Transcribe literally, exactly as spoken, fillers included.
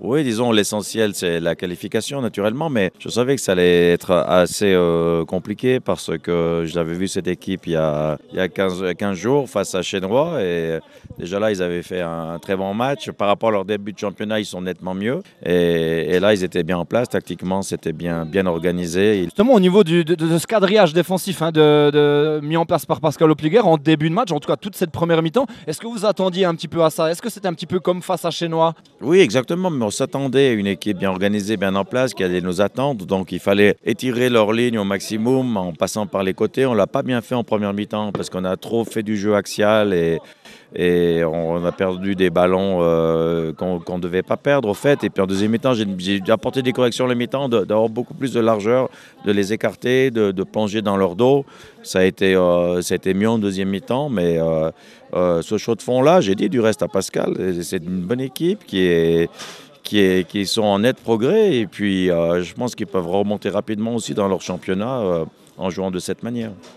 Oui, disons, l'essentiel, c'est la qualification, naturellement, mais je savais que ça allait être assez euh, compliqué parce que j'avais vu cette équipe il y a, il y a quinze, quinze jours face à Chênerois et déjà là, ils avaient fait un très bon match. Par rapport à leur début de championnat, ils sont nettement mieux et, et là, ils étaient bien en place. Tactiquement, c'était bien, bien organisé. Justement, au niveau du, de, de ce quadrillage défensif hein, de, de, mis en place par Pascal Opliger en début de match, en tout cas toute cette première mi-temps, est-ce que vous attendiez un petit peu à ça? Est-ce que c'était un petit peu comme face à Chênerois? Oui, exactement, mais on s'attendait à une équipe bien organisée, bien en place, qui allait nous attendre. Donc, il fallait étirer leur ligne au maximum en passant par les côtés. On ne l'a pas bien fait en première mi-temps parce qu'on a trop fait du jeu axial et, et on a perdu des ballons euh, qu'on ne devait pas perdre, au fait. Et puis, en deuxième mi-temps, j'ai, j'ai apporté des corrections le mi-temps, de, d'avoir beaucoup plus de largeur, de les écarter, de, de plonger dans leur dos. Ça a été, euh, ça a été mieux en deuxième mi-temps, mais euh, euh, ce chaud de fond-là, j'ai dit du reste à Pascal, c'est une bonne équipe qui est... Qui, est, qui sont en net progrès et puis euh, je pense qu'ils peuvent remonter rapidement aussi dans leur championnat euh, en jouant de cette manière.